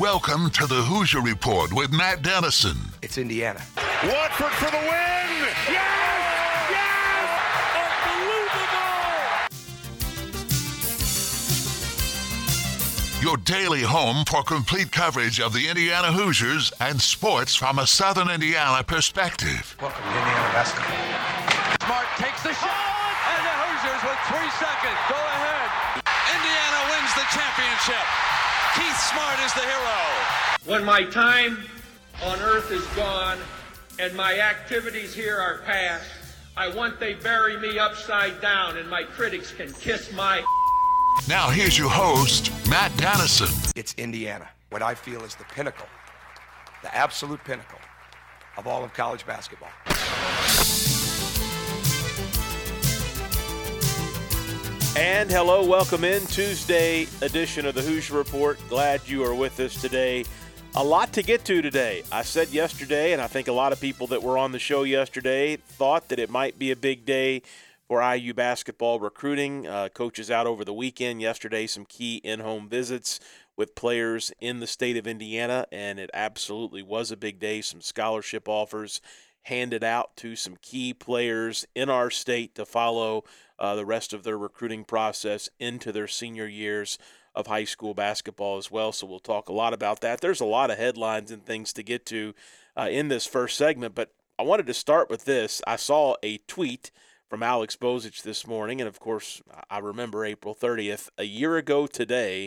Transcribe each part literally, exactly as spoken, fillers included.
Welcome to the Hoosier Report with Matt Dennison. It's Indiana. Watford for the win! Yes! Yes! Unbelievable! Your daily home for complete coverage of the Indiana Hoosiers and sports from a Southern Indiana perspective. Welcome to Indiana basketball. Smart takes the shot, and the Hoosiers with three seconds go ahead. Indiana wins the championship. Keith Smart is the hero. When my time on earth is gone and my activities here are past, I want they bury me upside down and my critics can kiss my... Now here's your host, Matt Dennison. It's Indiana, what I feel is the pinnacle, the absolute pinnacle of all of college basketball. And hello, welcome in Tuesday edition of the Hoosier Report. Glad you are with us today. A lot to get to today. I said yesterday, and I think a lot of people that were on the show yesterday thought that it might be a big day for I U basketball recruiting. Uh, coaches out over the weekend. Yesterday, some key in-home visits with players in the state of Indiana, and it absolutely was a big day. Some scholarship offers handed out to some key players in our state to follow uh, the rest of their recruiting process into their senior years of high school basketball as well. So we'll talk a lot about that. There's a lot of headlines and things to get to uh, in this first segment, but I wanted to start with this. I saw a tweet from Alex Bozich this morning, and of course I remember April thirtieth. A year ago today,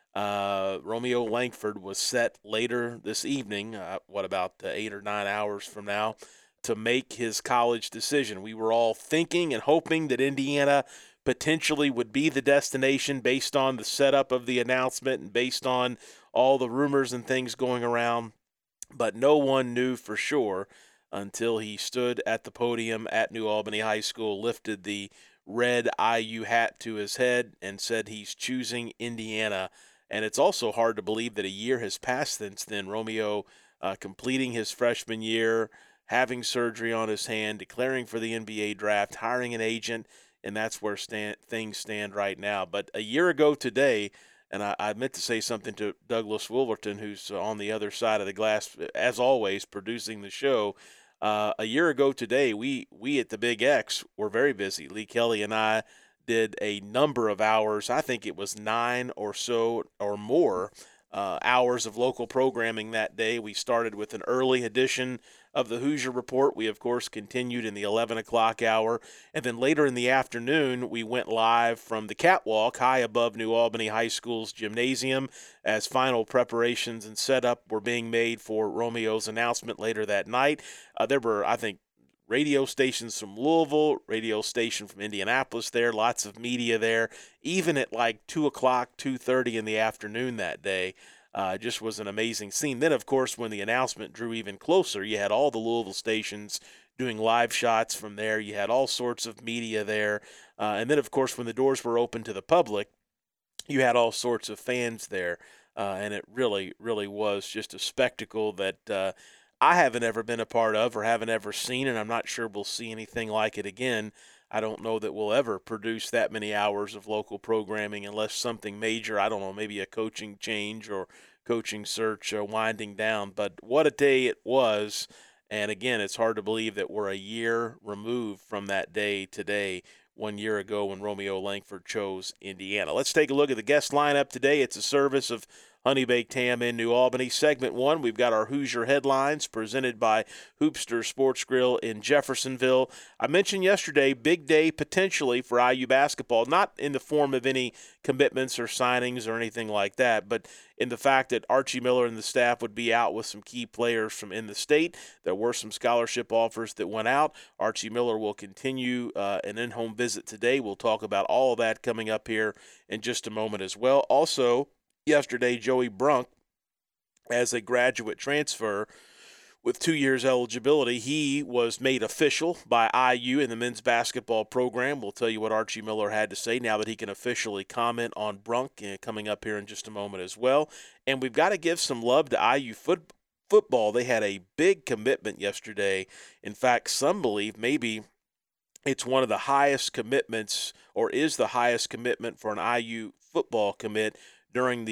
uh, Romeo Langford was set later this evening, uh, what about uh, eight or nine hours from now, to make his college decision. We were all thinking and hoping that Indiana potentially would be the destination based on the setup of the announcement and based on all the rumors and things going around, but no one knew for sure until he stood at the podium at New Albany High School, lifted the red I U hat to his head, and said he's choosing Indiana. And it's also hard to believe that a year has passed since then. Romeo uh, completing his freshman year, having surgery on his hand, declaring for the N B A draft, hiring an agent, and that's where stand, things stand right now. But a year ago today, and I, I meant to say something to Douglas Wolverton, who's on the other side of the glass, as always, producing the show. Uh, a year ago today, we we at the Big X were very busy. Lee Kelly and I did a number of hours. I think it was nine or so or more uh, hours of local programming that day. We started with an early edition of the Hoosier Report. We, of course, continued in the eleven o'clock hour. And then later in the afternoon, we went live from the catwalk high above New Albany High School's gymnasium as final preparations and setup were being made for Romeo's announcement later that night. Uh, there were, I think, radio stations from Louisville, radio station from Indianapolis there, lots of media there, even at like two o'clock, two thirty in the afternoon that day. Uh, just was an amazing scene. Then, of course, when the announcement drew even closer, you had all the Louisville stations doing live shots from there. You had all sorts of media there. Uh, and then, of course, when the doors were open to the public, you had all sorts of fans there. Uh, and it really, really was just a spectacle that uh, I haven't ever been a part of or haven't ever seen, and I'm not sure we'll see anything like it again. I don't know that we'll ever produce that many hours of local programming unless something major, I don't know, maybe a coaching change or coaching search uh, winding down. But what a day it was. And again, it's hard to believe that we're a year removed from that day today, one year ago when Romeo Langford chose Indiana. Let's take a look at the guest lineup today. It's a service of Honey Baked Ham in New Albany. Segment one, we've got our Hoosier headlines presented by Hoopster Sports Grill in Jeffersonville. I mentioned yesterday, big day potentially for I U basketball, not in the form of any commitments or signings or anything like that, but in the fact that Archie Miller and the staff would be out with some key players from in the state. There were some scholarship offers that went out. Archie Miller will continue uh, an in-home visit today. We'll talk about all of that coming up here in just a moment as well. Also, yesterday, Joey Brunk, as a graduate transfer with two years eligibility, he was made official by I U in the men's basketball program. We'll tell you what Archie Miller had to say now that he can officially comment on Brunk uh, coming up here in just a moment as well. And we've got to give some love to I U foot, football. They had a big commitment yesterday. In fact, some believe maybe it's one of the highest commitments or is the highest commitment for an I U football commit during the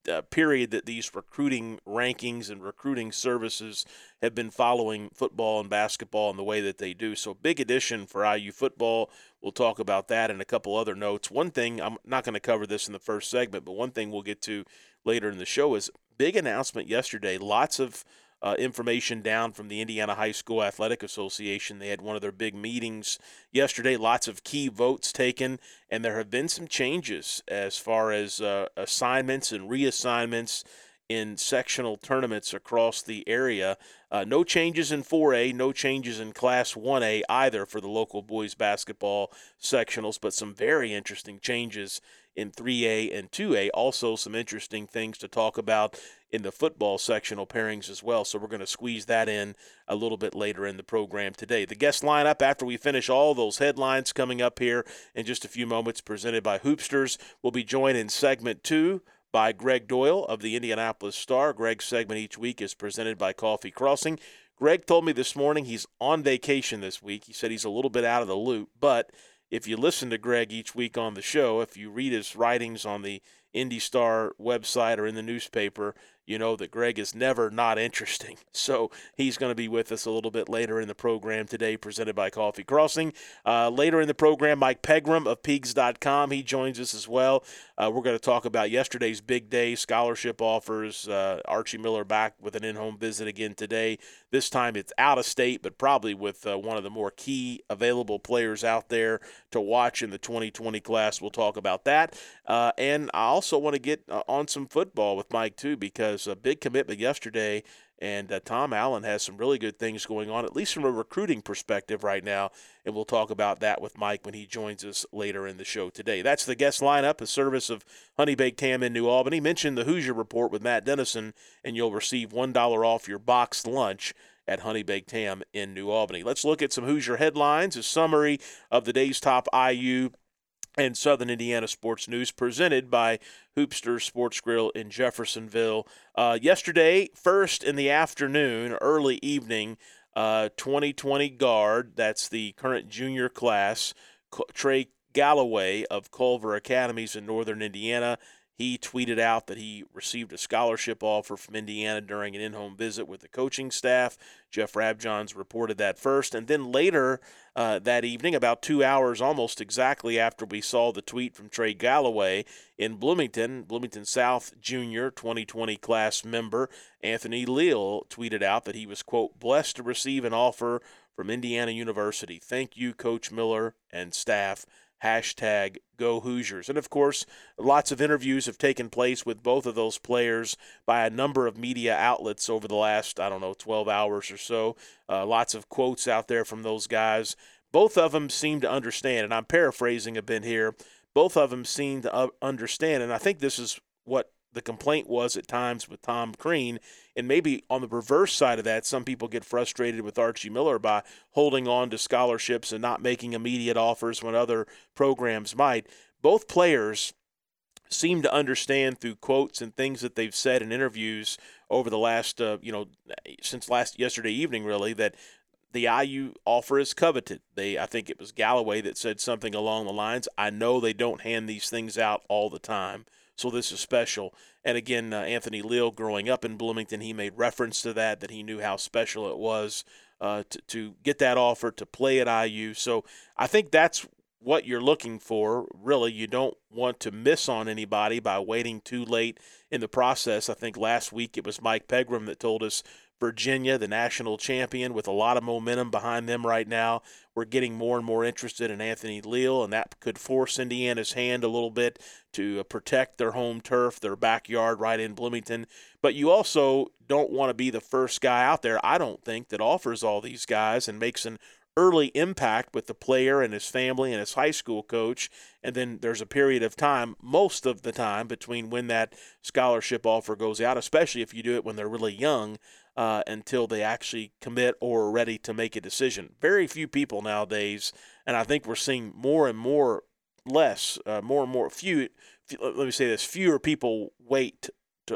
uh, period that these recruiting rankings and recruiting services have been following football and basketball in the way that they do. So big addition for I U football. We'll talk about that and a couple other notes. One thing, I'm not going to cover this in the first segment, but one thing we'll get to later in the show is big announcement yesterday. Lots of Uh, information down from the Indiana High School Athletic Association. They had one of their big meetings yesterday, lots of key votes taken, and there have been some changes as far as uh, assignments and reassignments in sectional tournaments across the area. Uh, no changes in four A, no changes in Class one A either for the local boys basketball sectionals, but some very interesting changes in three A and two A. Also some interesting things to talk about in the football sectional pairings as well. So we're going to squeeze that in a little bit later in the program today. The guest lineup after we finish all those headlines coming up here in just a few moments, presented by Hoopsters. We'll be joined in segment two by Greg Doyle of the Indianapolis Star. Greg's segment each week is presented by Coffee Crossing. Greg told me this morning he's on vacation this week. He said he's a little bit out of the loop, but if you listen to Greg each week on the show, if you read his writings on the Indy Star website or in the newspaper, you know that Greg is never not interesting. So he's going to be with us a little bit later in the program today, presented by Coffee Crossing. Uh, later in the program, Mike Pegram of Peegs dot com, he joins us as well. Uh, we're going to talk about yesterday's big day, scholarship offers. Uh, Archie Miller back with an in-home visit again today. This time it's out of state, but probably with uh, one of the more key available players out there to watch in the twenty twenty class. We'll talk about that. Uh, and I also want to get uh, on some football with Mike, too, because a big commitment yesterday, and uh, Tom Allen has some really good things going on, at least from a recruiting perspective right now, and we'll talk about that with Mike when he joins us later in the show today. That's the guest lineup, a service of Honey Baked Ham in New Albany. Mention the Hoosier Report with Matt Dennison, and you'll receive one dollar off your boxed lunch at Honey Baked Ham in New Albany. Let's look at some Hoosier headlines, a summary of the day's top I U and Southern Indiana sports news presented by Hoopster Sports Grill in Jeffersonville. Uh, yesterday, first in the afternoon, early evening, uh, twenty twenty guard, that's the current junior class, Trey Galloway of Culver Academies in Northern Indiana. He tweeted out that he received a scholarship offer from Indiana during an in-home visit with the coaching staff. Jeff Rabjohns reported that first. And then later uh, that evening, about two hours almost exactly after we saw the tweet from Trey Galloway in Bloomington, Bloomington South Junior twenty twenty class member Anthony Leal tweeted out that he was, quote, blessed to receive an offer from Indiana University. Thank you, Coach Miller and staff. Hashtag Go Hoosiers. And, of course, lots of interviews have taken place with both of those players by a number of media outlets over the last, I don't know, twelve hours or so. Uh, lots of quotes out there from those guys. Both of them seem to understand, and I'm paraphrasing a bit here, both of them seem to understand, and I think this is what the complaint was at times with Tom Crean, and maybe on the reverse side of that, some people get frustrated with Archie Miller by holding on to scholarships and not making immediate offers when other programs might. Both players seem to understand through quotes and things that they've said in interviews over the last, uh, you know, since last yesterday evening, really, that the I U offer is coveted. They, I think it was Galloway that said something along the lines, I know they don't hand these things out all the time, so this is special. And again, uh, Anthony Leal, growing up in Bloomington, he made reference to that, that he knew how special it was uh, to, to get that offer, to play at I U. So I think that's what you're looking for, really. You don't want to miss on anybody by waiting too late in the process. I think last week it was Mike Pegram that told us Virginia, the national champion, with a lot of momentum behind them right now. We're getting more and more interested in Anthony Leal, and that could force Indiana's hand a little bit to protect their home turf, their backyard right in Bloomington. But you also don't want to be the first guy out there, I don't think, that offers all these guys and makes an early impact with the player and his family and his high school coach, and then there's a period of time, most of the time, between when that scholarship offer goes out, especially if you do it when they're really young, uh, until they actually commit or are ready to make a decision. Very few people nowadays, and I think we're seeing more and more less, uh, more and more, few, few, let me say this, fewer people wait to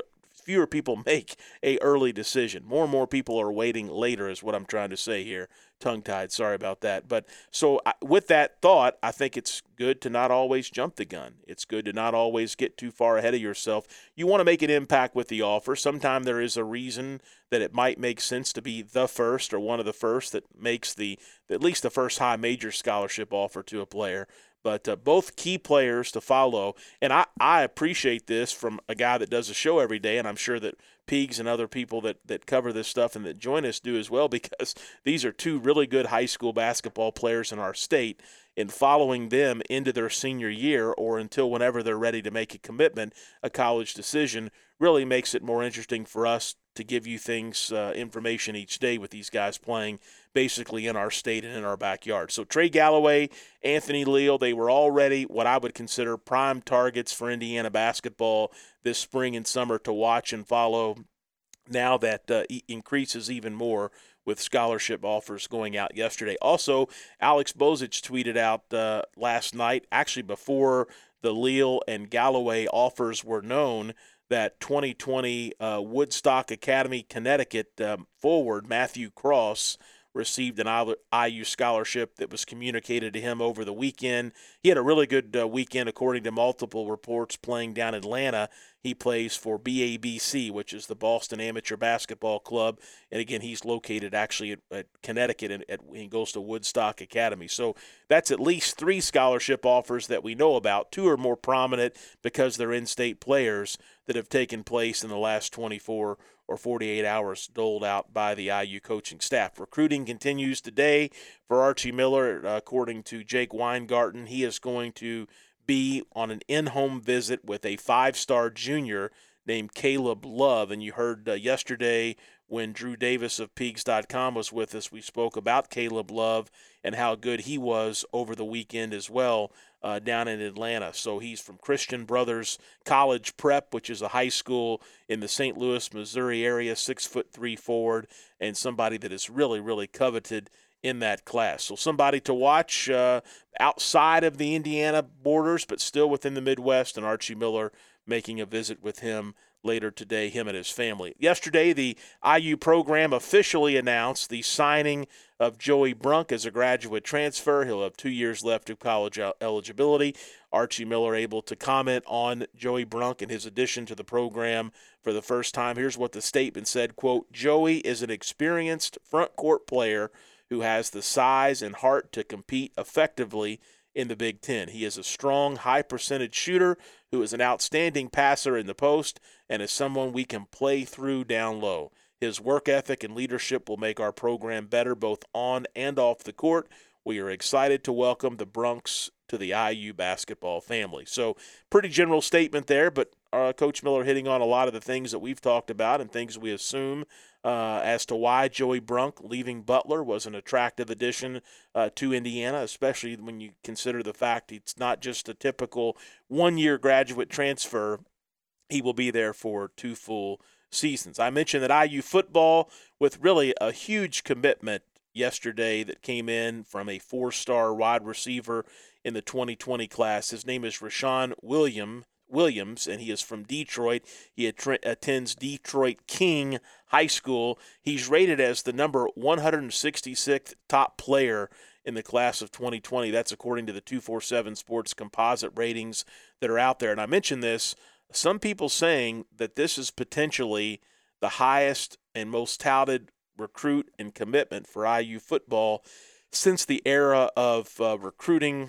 fewer people make a early decision. More and more people are waiting later is what I'm trying to say here. Tongue-tied, sorry about that. But so I, with that thought, I think it's good to not always jump the gun. It's good to not always get too far ahead of yourself. You want to make an impact with the offer. Sometimes there is a reason that it might make sense to be the first or one of the first that makes the at least the first high major scholarship offer to a player. But uh, both key players to follow, and I, I appreciate this from a guy that does a show every day, and I'm sure that Peegs and other people that, that cover this stuff and that join us do as well, because these are two really good high school basketball players in our state, and following them into their senior year or until whenever they're ready to make a commitment, a college decision, really makes it more interesting for us to give you things, uh, information each day with these guys playing basically in our state and in our backyard. So Trey Galloway, Anthony Leal, they were already what I would consider prime targets for Indiana basketball this spring and summer to watch and follow. Now that uh, e- increases even more with scholarship offers going out yesterday. Also, Alex Bozich tweeted out uh, last night, actually before the Leal and Galloway offers were known, that twenty twenty uh, Woodstock Academy, Connecticut um, forward Matthew Cross received an I U scholarship that was communicated to him over the weekend. He had a really good uh, weekend, according to multiple reports, playing down in Atlanta. He plays for B A B C, which is the Boston Amateur Basketball Club. And, again, he's located actually at, at Connecticut, and at, he goes to Woodstock Academy. So that's at least three scholarship offers that we know about. Two are more prominent because they're in-state players that have taken place in the last twenty-four or forty-eight hours doled out by the I U coaching staff. Recruiting continues today for Archie Miller. Uh, according to Jake Weingarten, he is going to be on an in-home visit with a five-star junior named Caleb Love. And you heard uh, yesterday when Drew Davis of Peegs dot com was with us, we spoke about Caleb Love and how good he was over the weekend as well uh, down in Atlanta. So he's from Christian Brothers College Prep, which is a high school in the Saint Louis, Missouri area, six foot three forward, and somebody that is really, really coveted in that class. So somebody to watch uh, outside of the Indiana borders, but still within the Midwest, and Archie Miller making a visit with him later today, him and his family. Yesterday, the I U program officially announced the signing of Joey Brunk as a graduate transfer. He'll have two years left of college eligibility. Archie Miller able to comment on Joey Brunk and his addition to the program for the first time. Here's what the statement said, quote, "Joey is an experienced front court player who has the size and heart to compete effectively in the Big Ten. He is a strong, high-percentage shooter who is an outstanding passer in the post and is someone we can play through down low. His work ethic and leadership will make our program better both on and off the court. We are excited to welcome the Brunks to the I U basketball family." So pretty general statement there, but uh, Coach Miller hitting on a lot of the things that we've talked about and things we assume uh, as to why Joey Brunk leaving Butler was an attractive addition uh, to Indiana, especially when you consider the fact it's not just a typical one-year graduate transfer. He will be there for two full seasons. I mentioned that I U football, with really a huge commitment yesterday that came in from a four-star wide receiver in the twenty twenty class. His name is Rashawn William, Williams, and he is from Detroit. He att- attends Detroit King High School. He's rated as the number one hundred sixty-sixth top player in the class of twenty twenty. That's according to the two forty-seven Sports composite ratings that are out there. And I mentioned this, some people saying that this is potentially the highest and most touted recruit and commitment for I U football since the era of uh, recruiting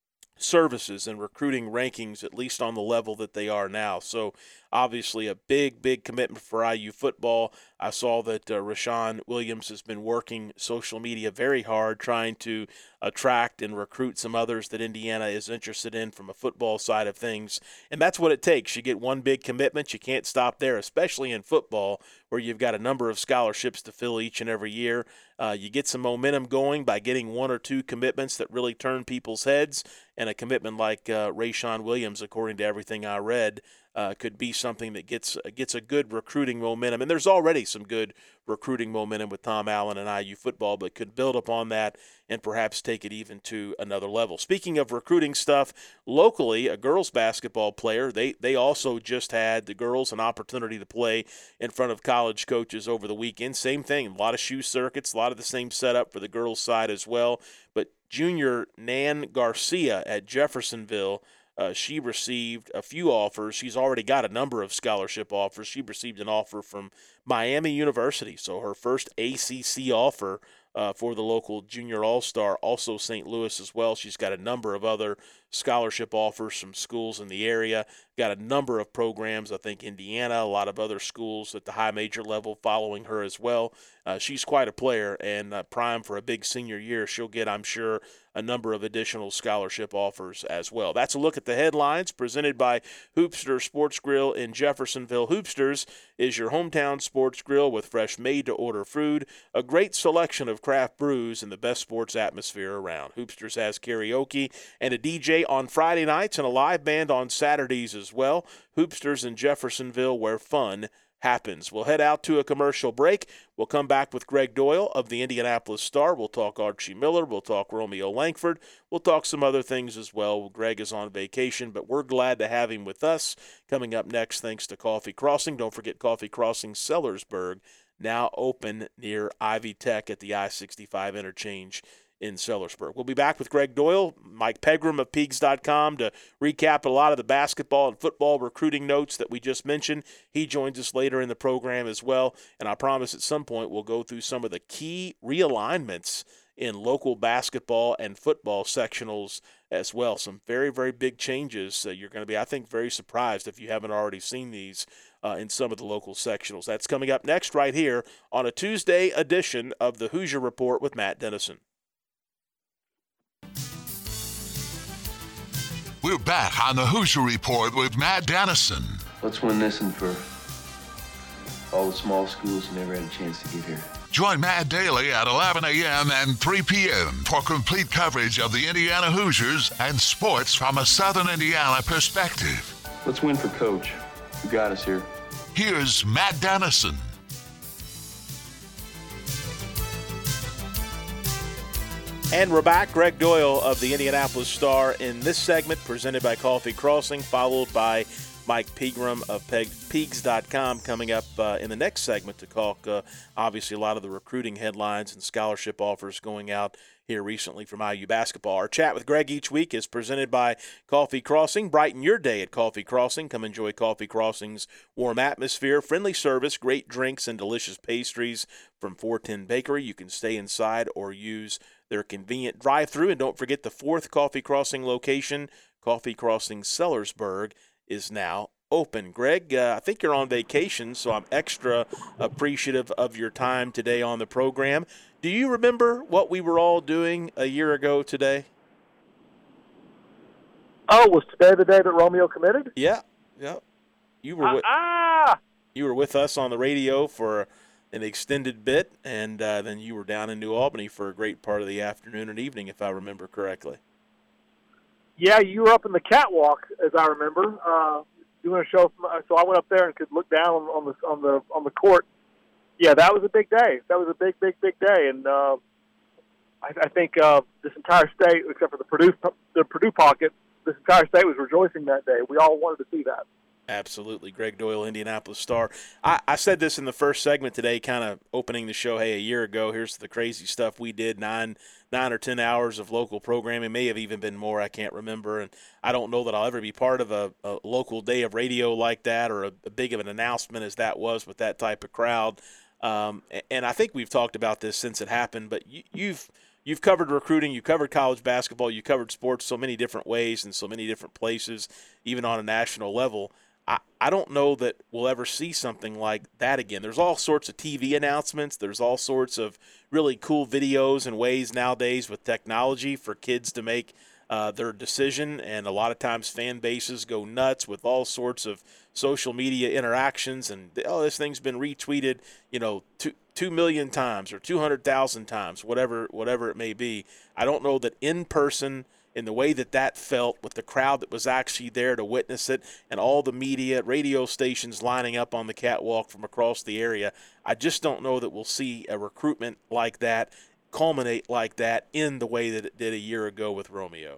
services and recruiting rankings, at least on the level that they are now. So obviously a big, big commitment for I U football. I saw that uh, Rashawn Williams has been working social media very hard, trying to attract and recruit some others that Indiana is interested in from a football side of things. And that's what it takes. You get one big commitment, you can't stop there, especially in football where you've got a number of scholarships to fill each and every year. Uh, you get some momentum going by getting one or two commitments that really turn people's heads, and a commitment like uh, Rashawn Williams, according to everything I read, uh, could be something that gets gets a good recruiting momentum. And there's already some good recruiting momentum with Tom Allen and I U football, but could build upon that and perhaps take it even to another level. Speaking of recruiting stuff, locally, a girls basketball player, they, they also just had the girls an opportunity to play in front of college coaches over the weekend. Same thing, a lot of shoe circuits, a lot of the same setup for the girls' side as well. But junior Nan Garcia at Jeffersonville, Uh, she received a few offers. She's already got a number of scholarship offers. She received an offer from Miami University, so her first A C C offer uh, for the local junior all-star, also Saint Louis as well. She's got a number of other scholarship offers from schools in the area, got a number of programs, I think Indiana, a lot of other schools at the high major level following her as well. Uh, she's quite a player and uh, primed for a big senior year. She'll get, I'm sure, a number of additional scholarship offers as well. That's a look at the headlines presented by Hoopster Sports Grill in Jeffersonville. Hoopsters is your hometown sports grill with fresh made-to-order food, a great selection of craft brews, and the best sports atmosphere around. Hoopsters has karaoke and a D J on Friday nights and a live band on Saturdays as well. Hoopsters in Jeffersonville, where fun happens. We'll head out to a commercial break. We'll come back with Greg Doyle of the Indianapolis Star. We'll talk Archie Miller. We'll talk Romeo Langford. We'll talk some other things as well. Greg is on vacation, but we're glad to have him with us. Coming up next, thanks to Coffee Crossing. Don't forget Coffee Crossing Sellersburg, now open near Ivy Tech at the I sixty-five interchange in Sellersburg. We'll be back with Greg Doyle, Mike Pegram of Peegs dot com to recap a lot of the basketball and football recruiting notes that we just mentioned. He joins us later in the program as well, and I promise at some point we'll go through some of the key realignments in local basketball and football sectionals as well. Some very, very big changes. Uh, you're going to be, I think, very surprised if you haven't already seen these uh, in some of the local sectionals. That's coming up next right here on a Tuesday edition of the Hoosier Report with Matt Dennison. We're back on the Hoosier Report with Matt Dennison. Let's win this one for all the small schools who never had a chance to get here. Join Matt daily at eleven a.m. and three p.m. for complete coverage of the Indiana Hoosiers and sports from a Southern Indiana perspective. Let's win for Coach, who got us here. Here's Matt Dennison. And we're back. Greg Doyle of the Indianapolis Star in this segment presented by Coffee Crossing, followed by Mike Pegram of Peegs dot com coming up uh, in the next segment to talk, uh, obviously, a lot of the recruiting headlines and scholarship offers going out here recently from I U basketball. Our chat with Greg each week is presented by Coffee Crossing. Brighten your day at Coffee Crossing. Come enjoy Coffee Crossing's warm atmosphere, friendly service, great drinks, and delicious pastries from four ten Bakery. You can stay inside or use their convenient drive-thru. And don't forget the fourth Coffee Crossing location, Coffee Crossing Sellersburg, is now open. Greg, uh, I think you're on vacation, so I'm extra appreciative of your time today on the program. Do you remember what we were all doing a year ago today? Oh, was today the day that Romeo committed? Yeah, yeah. You were with, ah! you were with us on the radio for an extended bit, and uh, then you were down in New Albany for a great part of the afternoon and evening, if I remember correctly. Yeah, you were up in the catwalk, as I remember, uh, doing a show. From, so I went up there and could look down on, on the on the on the court. Yeah, that was a big day. That was a big, big, big day, and uh, I, I think uh, this entire state, except for the Purdue the Purdue pocket, this entire state was rejoicing that day. We all wanted to see that. Absolutely. Greg Doyle, Indianapolis Star. I, I said this in the first segment today, kind of opening the show, hey, a year ago, here's the crazy stuff we did, nine nine or ten hours of local programming, may have even been more, I can't remember, and I don't know that I'll ever be part of a, a local day of radio like that or a, a big of an announcement as that was with that type of crowd. Um, and I think we've talked about this since it happened, but you, you've You've covered recruiting, you've covered college basketball, you covered sports so many different ways and so many different places, even on a national level. I, I don't know that we'll ever see something like that again. There's all sorts of T V announcements. There's all sorts of really cool videos and ways nowadays with technology for kids to make uh, their decision. And a lot of times fan bases go nuts with all sorts of social media interactions. And, oh, this thing's been retweeted, you know, two, two million times or two hundred thousand times, whatever, whatever it may be. I don't know that in person in the way that that felt with the crowd that was actually there to witness it and all the media, radio stations lining up on the catwalk from across the area, I just don't know that we'll see a recruitment like that culminate like that in the way that it did a year ago with Romeo.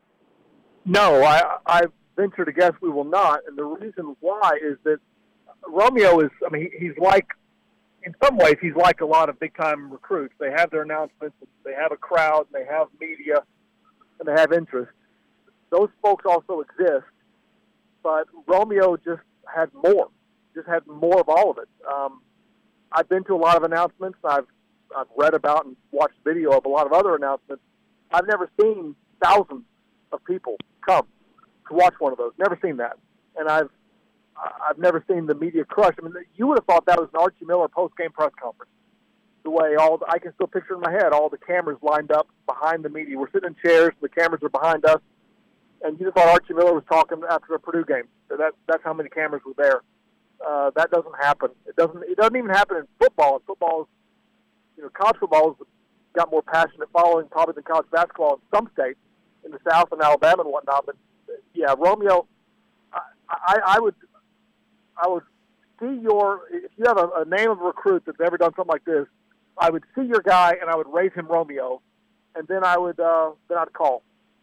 No, I, I venture to guess we will not, and the reason why is that Romeo is, I mean, he's like, in some ways, he's like a lot of big-time recruits. They have their announcements, they have a crowd, they have media, and they have interest. Those folks also exist, but Romeo just had more, just had more of all of it. Um, I've been to a lot of announcements. I've I've read about and watched video of a lot of other announcements. I've never seen thousands of people come to watch one of those. Never seen that, and I've I've never seen the media crush. I mean, you would have thought that was an Archie Miller post-game press conference. The way all the, I can still picture in my head all the cameras lined up behind the media. We're sitting in chairs, the cameras are behind us, and you just thought Archie Miller was talking after the Purdue game. So that that's how many cameras were there. Uh, that doesn't happen. It doesn't. It doesn't even happen in football. And football is, you know, college football has got more passionate following probably than college basketball in some states, in the South and Alabama and whatnot. But yeah, Romeo, I, I, I would, I would see your. If you have a, a name of a recruit that's ever done something like this, I would see your guy and I would raise him Romeo, and then I would, uh, then I'd call.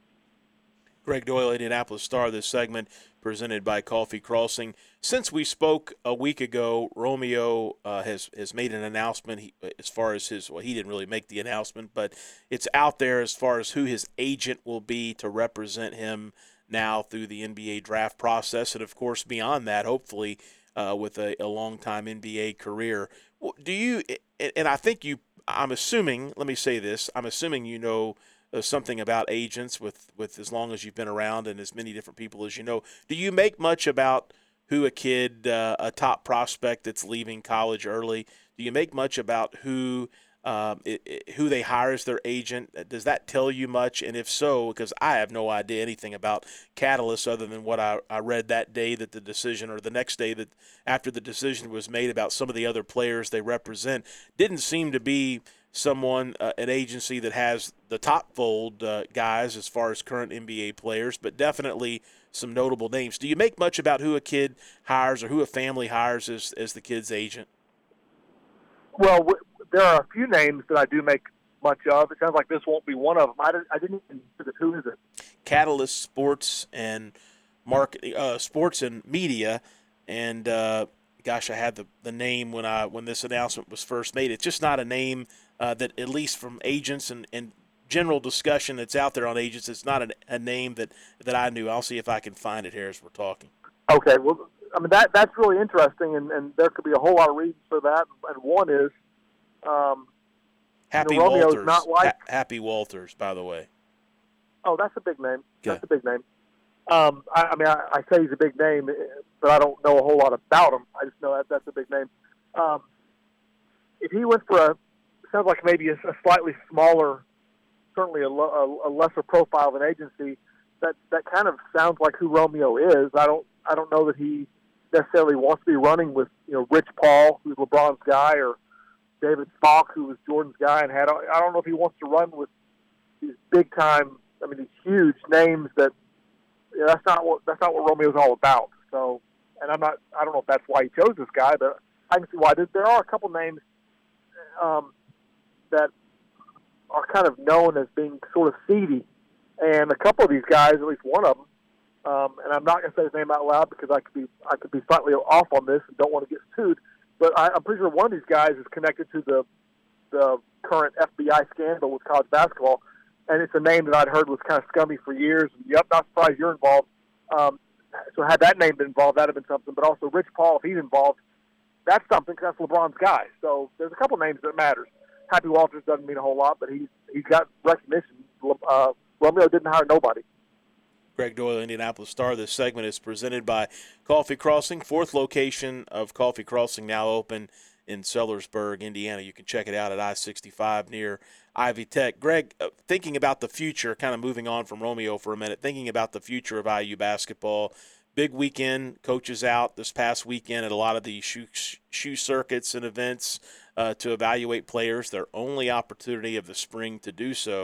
Greg Doyle, Indianapolis Star, this segment presented by Coffee Crossing. Since we spoke a week ago, Romeo uh, has, has made an announcement he, as far as his – well, he didn't really make the announcement, but it's out there as far as who his agent will be to represent him now through the N B A draft process. And, of course, beyond that, hopefully uh, with a, a long-time N B A career. Do you – and I think you – I'm assuming – let me say this. I'm assuming you know – Uh, something about agents with, with as long as you've been around and as many different people as you know. Do you make much about who a kid, uh, a top prospect that's leaving college early, do you make much about who um, it, it, who they hire as their agent? Does that tell you much? And if so, because I have no idea anything about Catalyst other than what I, I read that day that the decision, or the next day that after the decision was made about some of the other players they represent, didn't seem to be someone, uh, an agency that has the top fold uh, guys as far as current N B A players, but definitely some notable names. Do you make much about who a kid hires or who a family hires as, as the kid's agent? Well, w- there are a few names that I do make much of. It sounds like this won't be one of them. I didn't, I didn't even – who is it? Catalyst Sports and Market, uh, Sports and Media, and uh, gosh, I had the, the name when I when this announcement was first made. It's just not a name uh, that, at least from agents and, and general discussion that's out there on agents, it's not a, a name that, that I knew. I'll see if I can find it here as we're talking. Okay, well, I mean, that that's really interesting, and, and there could be a whole lot of reasons for that. And one is um, Happy you know, Romeo's Walters. not like, ha- Happy Walters, by the way. Oh, that's a big name. Yeah. That's a big name. Um, I, I mean, I, I say he's a big name, but I don't know a whole lot about him. I just know that that's a big name. Um, if he went for a, sounds like maybe a, a slightly smaller, certainly a, lo, a, a lesser profile of an agency, that that kind of sounds like who Romeo is. I don't I don't know that he necessarily wants to be running with, you know, Rich Paul, who's LeBron's guy, or David Falk, who was Jordan's guy, and had. I don't know if he wants to run with these big time. I mean, these huge names that. Yeah, that's not what that's not what Romeo's all about. So, and I'm not. I don't know if that's why he chose this guy, but I can see why. There, there are a couple names um, that are kind of known as being sort of seedy, and a couple of these guys, at least one of them, um, and I'm not going to say his name out loud because I could be I could be slightly off on this and don't want to get sued. But I, I'm pretty sure one of these guys is connected to the the current F B I scandal with college basketball. And it's a name that I'd heard was kind of scummy for years. And, yep, not surprised you're involved. Um, so had that name been involved, that would have been something. But also Rich Paul, if he's involved, that's something because that's LeBron's guy. So there's a couple names that matters. Happy Walters doesn't mean a whole lot, but he's he's got recognition. Uh, Romeo didn't hire nobody. Greg Doyle, Indianapolis Star. This segment is presented by Coffee Crossing, fourth location of Coffee Crossing now open in Sellersburg, Indiana. You can check it out at I sixty-five near Ivy Tech. Greg, uh, thinking about the future, kind of moving on from Romeo for a minute, thinking about the future of I U basketball, big weekend, coaches out this past weekend at a lot of the shoe, shoe circuits and events uh, to evaluate players, their only opportunity of the spring to do so.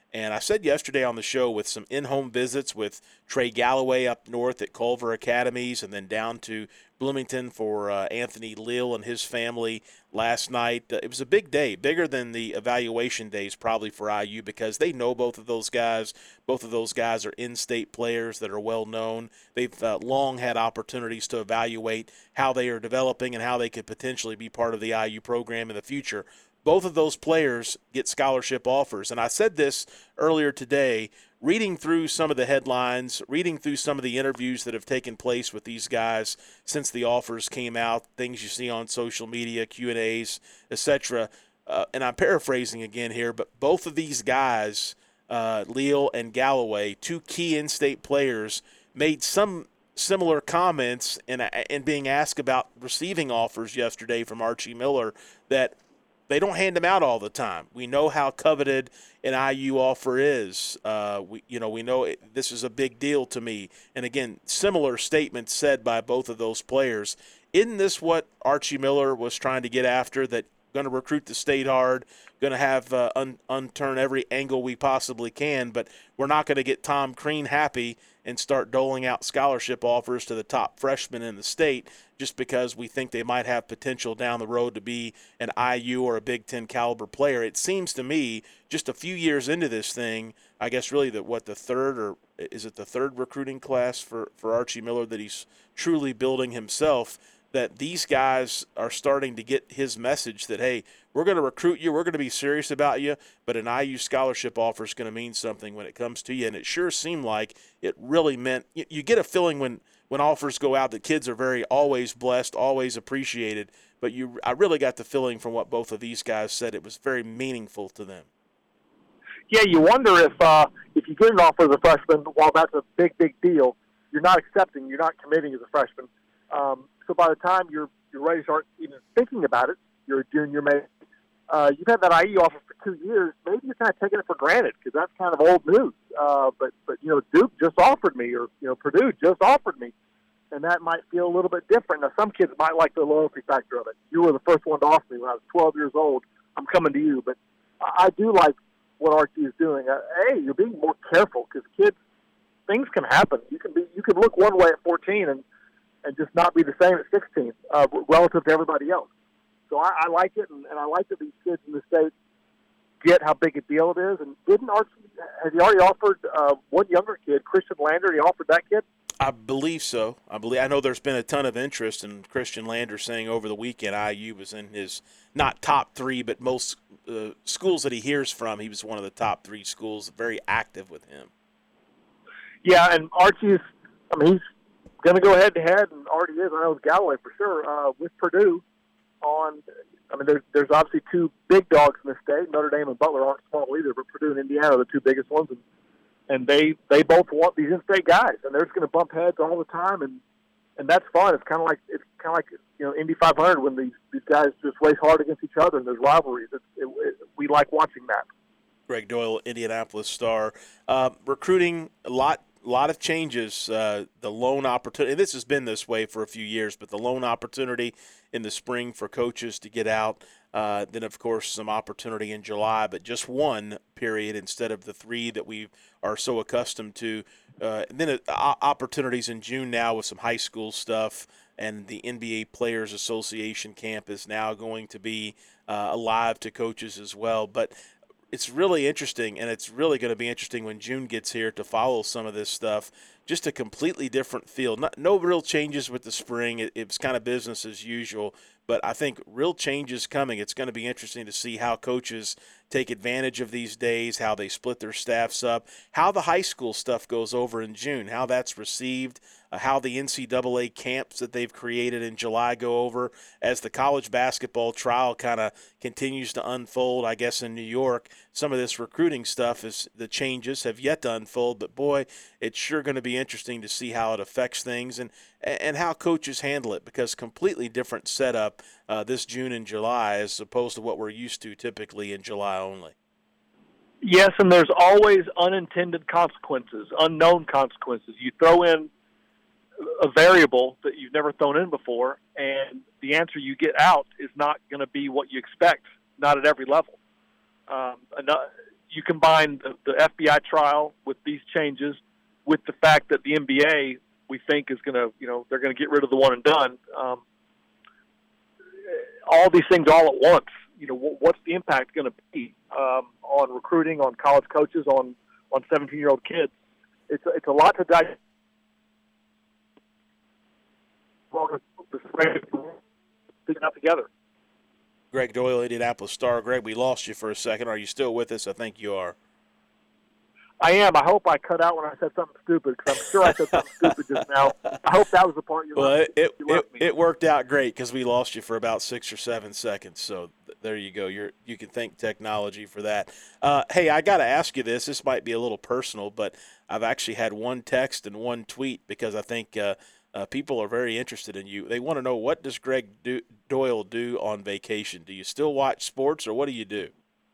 And I said yesterday on the show, with some in-home visits with Trey Galloway up north at Culver Academies and then down to Bloomington for uh, Anthony Leal and his family last night. Uh, it was a big day, bigger than the evaluation days probably for I U, because they know both of those guys. Both of those guys are in-state players that are well known. They've uh, long had opportunities to evaluate how they are developing and how they could potentially be part of the I U program in the future. Both of those players get scholarship offers. And I said this earlier today, reading through some of the headlines, reading through some of the interviews that have taken place with these guys since the offers came out, things you see on social media, Q and A's, et cetera. Uh, and I'm paraphrasing again here, but both of these guys, uh, Leal and Galloway, two key in-state players, made some similar comments in, in being asked about receiving offers yesterday from Archie Miller, that they don't hand them out all the time. We know how coveted an I U offer is. Uh, we, you know, we know it, this is a big deal to me. And again, similar statements said by both of those players. Isn't this what Archie Miller was trying to get after? That going to recruit the state hard, going to have uh, un, unturn every angle we possibly can, but we're not going to get Tom Crean happy and start doling out scholarship offers to the top freshmen in the state just because we think they might have potential down the road to be an I U or a Big Ten caliber player. It seems to me, just a few years into this thing, I guess really that what the third or is it the third recruiting class for, for Archie Miller that he's truly building himself, that these guys are starting to get his message that, hey, we're going to recruit you, we're going to be serious about you, but an I U scholarship offer is going to mean something when it comes to you. And it sure seemed like it really meant – you get a feeling when, when offers go out that kids are very always blessed, always appreciated, but you I really got the feeling from what both of these guys said it was very meaningful to them. Yeah, you wonder if uh, if you get an offer as a freshman, while that's a big, big deal, you're not accepting, you're not committing as a freshman. Um, so by the time you're you're ready to start even thinking about it, you're a junior, maybe uh, you've had that I U offer for two years. Maybe you're kind of taking it for granted because that's kind of old news. Uh, but but you know, Duke just offered me, or you know, Purdue just offered me, and that might feel a little bit different. Now, some kids might like the loyalty factor of it. You were the first one to offer me when I was twelve years old. I'm coming to you, but I do like what Archie is doing. Uh, hey, you're being more careful because kids, things can happen. You can be you can look one way at fourteen and. and just not be the same at sixteen uh, relative to everybody else. So I, I like it, and, and I like that these kids in the state get how big a deal it is. And didn't Archie, has he already offered uh, one younger kid, Christian Lander, he offered that kid? I believe so. I believe I know there's been a ton of interest in Christian Lander, saying over the weekend I U was in his not top three, but most uh, schools that he hears from, he was one of the top three schools, very active with him. Yeah, and Archie's, I mean, he's going to go head-to-head, and already is, I know it's Galloway for sure, uh, with Purdue on, I mean, there's, there's obviously two big dogs in the state. Notre Dame and Butler aren't small either, but Purdue and Indiana are the two biggest ones, and, and they, they both want these in-state guys, and they're just going to bump heads all the time, and, and that's fun. It's kind of like, it's kind of like, you know, Indy five hundred when these, these guys just race hard against each other, and there's rivalries. It's, it, it, we like watching that. Greg Doyle, Indianapolis Star. Uh, recruiting, a lot A lot of changes. Uh, the loan opportunity, and this has been this way for a few years, but the loan opportunity in the spring for coaches to get out. Uh, then, of course, some opportunity in July, but just one period instead of the three that we are so accustomed to. Uh, and then uh, opportunities in June now with some high school stuff, and the N B A Players Association camp is now going to be uh, alive to coaches as well. But it's really interesting, and it's really going to be interesting when June gets here to follow some of this stuff. Just a completely different field. Not, no real changes with the spring. It, it's kind of business as usual, but I think real changes coming. It's going to be interesting to see how coaches take advantage of these days, how they split their staffs up, how the high school stuff goes over in June, how that's received, uh, how the N C double A camps that they've created in July go over as the college basketball trial kind of continues to unfold. I guess in New York, some of this recruiting stuff is the changes have yet to unfold, but boy, it's sure going to be interesting to see how it affects things and and how coaches handle it, because completely different setup uh, this June and July as opposed to what we're used to typically in July only. Yes, and there's always unintended consequences, unknown consequences. You throw in a variable that you've never thrown in before, and the answer you get out is not going to be what you expect, not at every level. Um, you combine the, the F B I trial with these changes, with the fact that the N B A, we think, is going to, you know, they're going to get rid of the one and done. Um, all these things all at once. You know, what's the impact going to be um, on recruiting, on college coaches, on on seventeen-year-old kids? It's it's a lot to digest. Figure out together. Greg Doyle, Indianapolis Star. Greg, we lost you for a second. Are you still with us? I think you are. I am. I hope I cut out when I said something stupid, because I'm sure I said something stupid just now. I hope that was the part you well, left, it, you it, left me. It worked out great because we lost you for about six or seven seconds. So th- there you go. You're you can thank technology for that. Uh, hey, I got to ask you this. This might be a little personal, but I've actually had one text and one tweet because I think uh, uh, people are very interested in you. They want to know, what does Greg do, Doyle do on vacation? Do you still watch sports, or what do you do?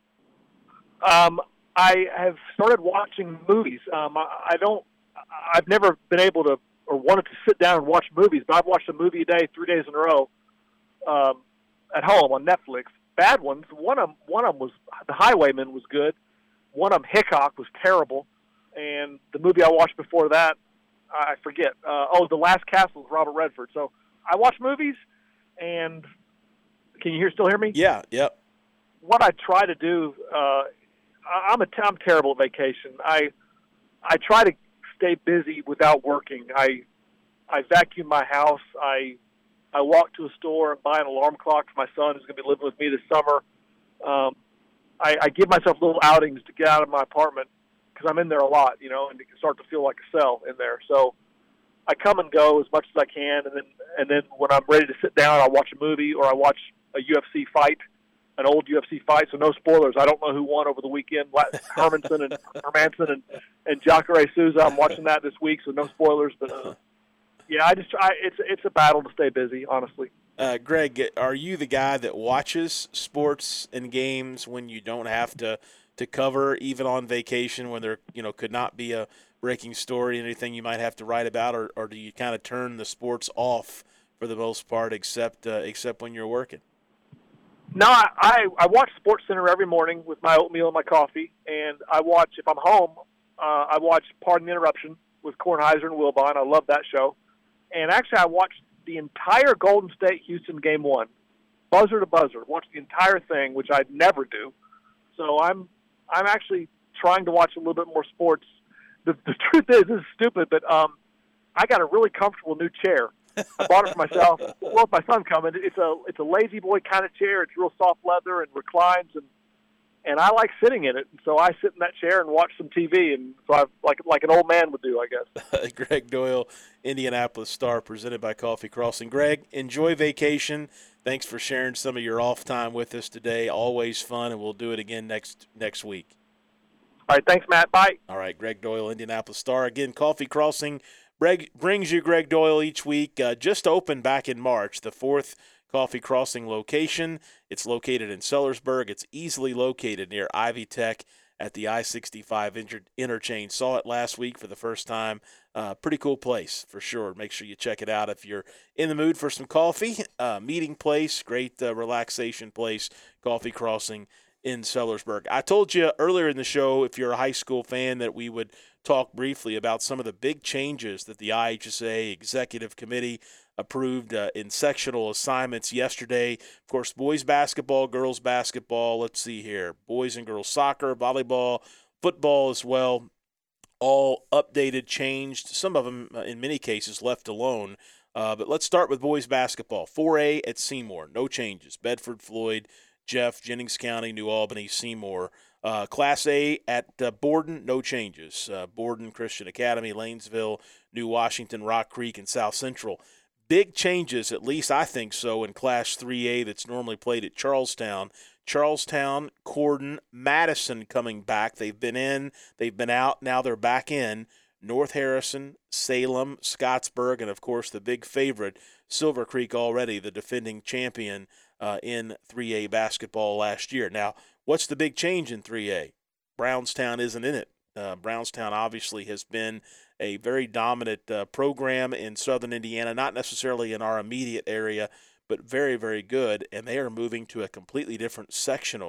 Um. I have started watching movies. Um, I, I don't. I've never been able to or wanted to sit down and watch movies, but I've watched a movie a day, three days in a row, um, at home on Netflix. Bad ones. One of them, one of them was The Highwayman was good. One of them, Hickok, was terrible, and the movie I watched before that, I forget. Uh, oh, The Last Castle with Robert Redford. So I watch movies, and can you hear still hear me? Yeah. Yep. What I try to do. Uh, I'm a I'm terrible at vacation. I I try to stay busy without working. I I vacuum my house. I I walk to a store and buy an alarm clock for my son who's going to be living with me this summer. Um, I, I give myself little outings to get out of my apartment because I'm in there a lot, you know, and it can start to feel like a cell in there. So I come and go as much as I can, and then and then when I'm ready to sit down, I watch a movie or I watch a U F C fight. An old U F C fight, so no spoilers. I don't know who won over the weekend. Hermanson and Hermanson and, and Jacare Souza. I'm watching that this week, so no spoilers. But uh, yeah, I just I, it's it's a battle to stay busy, honestly. Uh, Greg, are you the guy that watches sports and games when you don't have to, to cover, even on vacation, when there you know could not be a breaking story, anything you might have to write about, or, or do you kind of turn the sports off for the most part, except uh, except when you're working? No, I, I, I watch SportsCenter every morning with my oatmeal and my coffee, and I watch, if I'm home, uh, I watch Pardon the Interruption with Kornheiser and Wilbon. I love that show. And actually, I watched the entire Golden State-Houston Game one, buzzer to buzzer, watched the entire thing, which I'd never do. So I'm I'm actually trying to watch a little bit more sports. The, the truth is, this is stupid, but um, I got a really comfortable new chair. I bought it for myself. Well, if my son coming, it's a it's a lazy boy kind of chair. It's real soft leather and reclines, and and I like sitting in it. And so I sit in that chair and watch some T V, and so I like like an old man would do, I guess. Greg Doyle, Indianapolis Star, presented by Coffee Crossing. Greg, enjoy vacation. Thanks for sharing some of your off time with us today. Always fun, and we'll do it again next next week. All right, thanks, Matt. Bye. All right, Greg Doyle, Indianapolis Star. Again, Coffee Crossing Greg brings you Greg Doyle each week. Uh, just opened back in March, the fourth Coffee Crossing location. It's located in Sellersburg. It's easily located near Ivy Tech at the I sixty-five inter- interchange. Saw it last week for the first time. Uh, pretty cool place for sure. Make sure you check it out if you're in the mood for some coffee. Uh, meeting place, great uh, relaxation place, Coffee Crossing in Sellersburg. I told you earlier in the show, if you're a high school fan, that we would talk briefly about some of the big changes that the I H S A Executive Committee approved uh, in sectional assignments yesterday. Of course, boys basketball, girls basketball, let's see here, boys and girls soccer, volleyball, football as well, all updated, changed, some of them uh, in many cases left alone. Uh, but let's start with boys basketball. four A at Seymour, no changes. Bedford, Floyd, Jeff, Jennings County, New Albany, Seymour. Uh, Class A at uh, Borden, no changes. Uh, Borden, Christian Academy, Lanesville, New Washington, Rock Creek, and South Central. Big changes, at least I think so, in Class three A that's normally played at Charlestown. Charlestown, Corden, Madison coming back. They've been in, they've been out, now they're back in. North Harrison, Salem, Scottsburg, and, of course, the big favorite, Silver Creek already, the defending champion uh, in three A basketball last year. Now, what's the big change in three A? Brownstown isn't in it. Uh, Brownstown obviously has been a very dominant uh, program in southern Indiana, not necessarily in our immediate area, but very, very good, and they are moving to a completely different sectional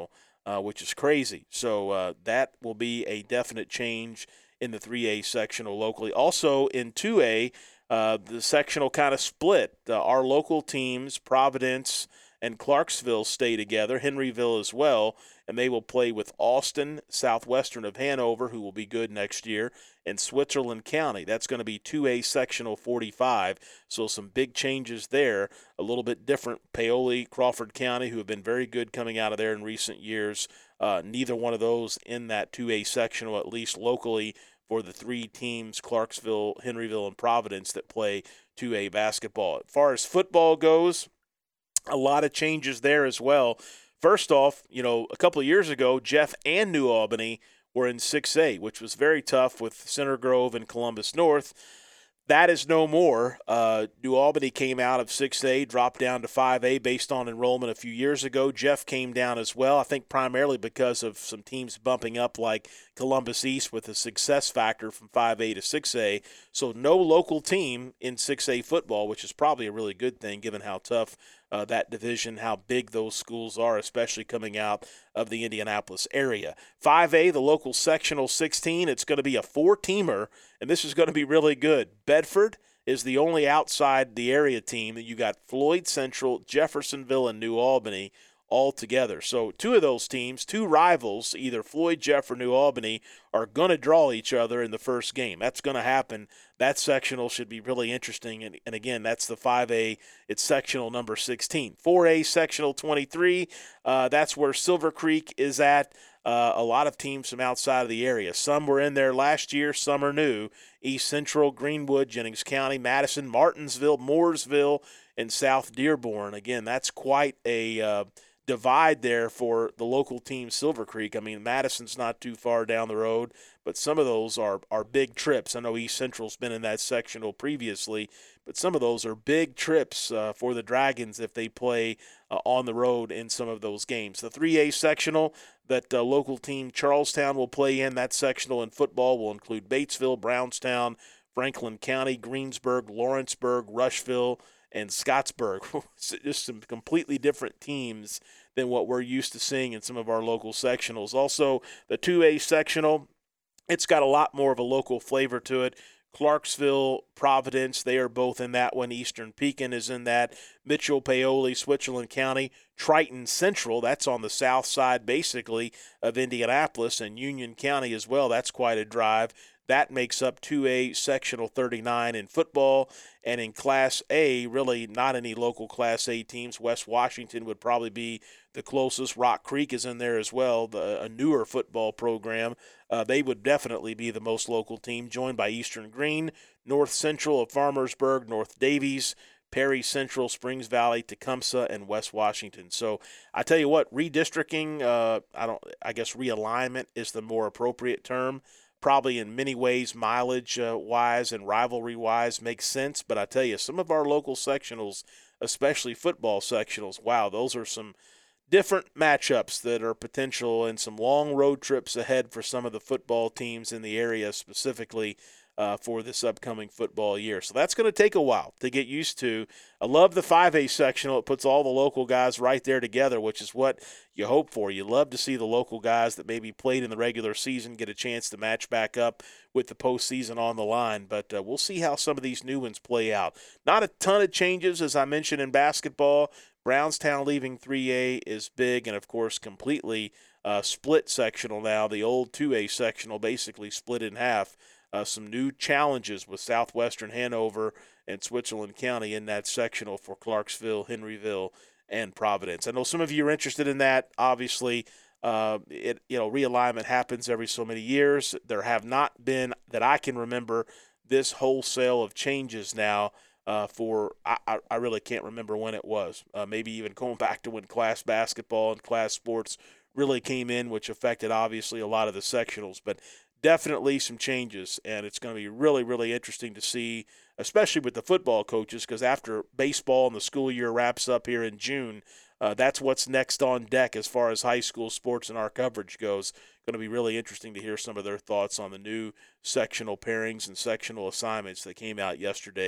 uh, which is crazy. So uh, that will be a definite change in the three A sectional locally. Also in two A, uh, the sectional kind of split. Uh, our local teams, Providence and Clarksville, stay together, Henryville as well, and they will play with Austin, Southwestern of Hanover, who will be good next year, and Switzerland County. That's going to be two A sectional forty-five, so some big changes there, a little bit different. Paoli, Crawford County, who have been very good coming out of there in recent years, uh, neither one of those in that two A sectional, at least locally, for the three teams, Clarksville, Henryville, and Providence, that play two A basketball. As far as football goes, a lot of changes there as well. First off, you know, a couple of years ago, Jeff and New Albany were in six A, which was very tough with Center Grove and Columbus North. That is no more. Uh, New Albany came out of six A, dropped down to five A based on enrollment a few years ago. Jeff came down as well, I think primarily because of some teams bumping up like Columbus East with a success factor from five A to six A. So no local team in six A football, which is probably a really good thing given how tough uh, that division, how big those schools are, especially coming out of the Indianapolis area. five A, the local sectional sixteen, it's going to be a four-teamer, and this is going to be really good. Bedford is the only outside the area team that you got Floyd Central, Jeffersonville, and New Albany all together. So two of those teams, two rivals, either Floyd, Jeff, or New Albany, are going to draw each other in the first game. That's going to happen. That sectional should be really interesting. And, and again, that's the five A. It's sectional number sixteen. four A, sectional twenty-three. Uh, that's where Silver Creek is at. Uh, a lot of teams from outside of the area. Some were in there last year. Some are new. East Central, Greenwood, Jennings County, Madison, Martinsville, Mooresville, and South Dearborn. Again, that's quite a uh, divide there for the local team, Silver Creek. I mean, Madison's not too far down the road, but some of those are, are big trips. I know East Central's been in that sectional previously, but some of those are big trips uh, for the Dragons if they play uh, on the road in some of those games. The three A sectional that uh, local team Charlestown will play in, that sectional in football will include Batesville, Brownstown, Franklin County, Greensburg, Lawrenceburg, Rushville, and Scottsburg. Just some completely different teams than what we're used to seeing in some of our local sectionals. Also, the two A sectional, it's got a lot more of a local flavor to it. Clarksville, Providence, they are both in that one. Eastern Pekin is in that. Mitchell, Paoli, Switzerland County, Triton Central, that's on the south side basically of Indianapolis, and Union County as well. That's quite a drive. That makes up two A sectional thirty-nine in football. And in Class A, really not any local Class A teams. West Washington would probably be the closest. Rock Creek is in there as well, the, a newer football program. Uh, they would definitely be the most local team, joined by Eastern Green, North Central of Farmersburg, North Davies, Perry Central, Springs Valley, Tecumseh, and West Washington. So I tell you what, redistricting, uh, I don't, I guess realignment is the more appropriate term. Probably in many ways, mileage-wise uh, and rivalry-wise makes sense. But I tell you, some of our local sectionals, especially football sectionals, wow, those are some different matchups that are potential and some long road trips ahead for some of the football teams in the area specifically uh, for this upcoming football year. So that's going to take a while to get used to. I love the five A sectional. It puts all the local guys right there together, which is what you hope for. You love to see the local guys that maybe played in the regular season get a chance to match back up with the postseason on the line. But uh, we'll see how some of these new ones play out. Not a ton of changes, as I mentioned, in basketball. Brownstown leaving three A is big, and, of course, completely uh, split sectional now. The old two A sectional basically split in half. Uh, some new challenges with Southwestern Hanover and Switzerland County in that sectional for Clarksville, Henryville, and Providence. I know some of you are interested in that. Obviously, uh, it you know realignment happens every so many years. There have not been, that I can remember, this wholesale of changes now uh, for, I, I really can't remember when it was. Uh, maybe even going back to when class basketball and class sports really came in, which affected, obviously, a lot of the sectionals. But definitely some changes, and it's going to be really, really interesting to see, especially with the football coaches, because after baseball and the school year wraps up here in June, uh, that's what's next on deck as far as high school sports and our coverage goes. Going to be really interesting to hear some of their thoughts on the new sectional pairings and sectional assignments that came out yesterday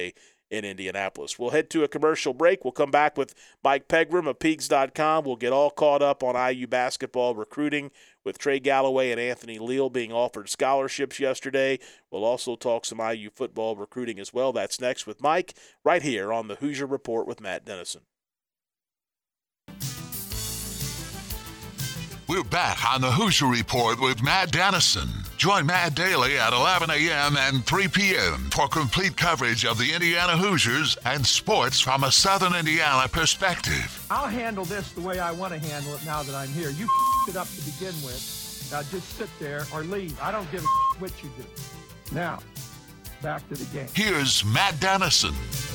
in Indianapolis. We'll head to a commercial break. We'll come back with Mike Pegram of Peegs dot com. We'll get all caught up on I U basketball recruiting with Trey Galloway and Anthony Leal being offered scholarships yesterday. We'll also talk some I U football recruiting as well. That's next with Mike right here on the Hoosier Report with Matt Dennison. We're back on the Hoosier Report with Matt Dennison. Join Matt daily at eleven a.m. and three p.m. for complete coverage of the Indiana Hoosiers and sports from a Southern Indiana perspective. I'll handle this the way I want to handle it now that I'm here. You it up to begin with. Now just sit there or leave. I don't give a what you do. Now, back to the game. Here's Matt Dennison.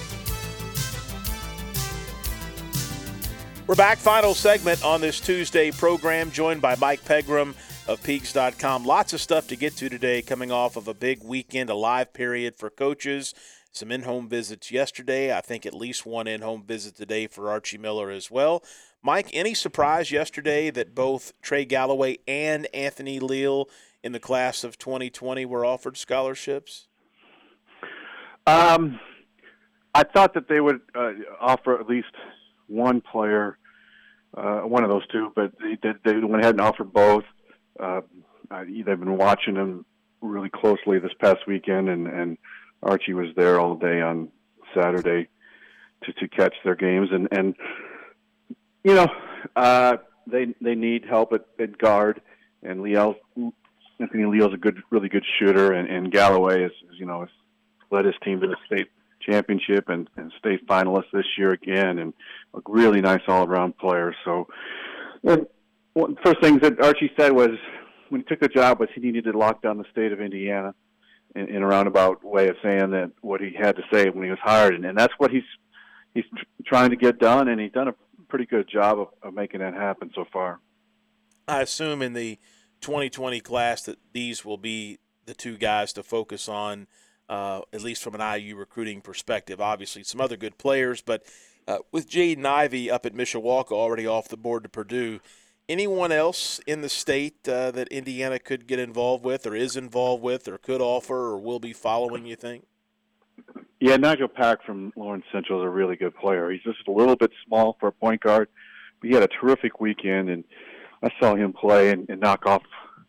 We're back, final segment on this Tuesday program, joined by Mike Pegram of Peegs dot com. Lots of stuff to get to today coming off of a big weekend, a live period for coaches. Some in-home visits yesterday. I think at least one in-home visit today for Archie Miller as well. Mike, any surprise yesterday that both Trey Galloway and Anthony Leal in the class of twenty twenty were offered scholarships? Um, I thought that they would uh, offer at least one player, uh, one of those two, but they, they went ahead and offered both. Uh, they've been watching them really closely this past weekend, and, and Archie was there all day on Saturday to, to catch their games. And, and you know, uh, they they need help at, at guard, and Leal, Anthony Leal's a good, really good shooter, and, and Galloway is, is, you know, has led his team to the state championship and, and state finalist this year again, and a really nice all-around player. So, and one of the first things that Archie said was, when he took the job, was he needed to lock down the state of Indiana, in, in a roundabout way of saying that what he had to say when he was hired, and, and that's what he's he's tr- trying to get done, and he's done a pretty good job of, of making that happen so far. I assume in the twenty twenty class that these will be the two guys to focus on, Uh, at least from an I U recruiting perspective. Obviously, some other good players, but uh, with Jaden Ivey up at Mishawaka already off the board to Purdue, anyone else in the state uh, that Indiana could get involved with or is involved with or could offer or will be following, you think? Yeah, Nigel Pack from Lawrence Central is a really good player. He's just a little bit small for a point guard, but he had a terrific weekend, and I saw him play and, and knock off.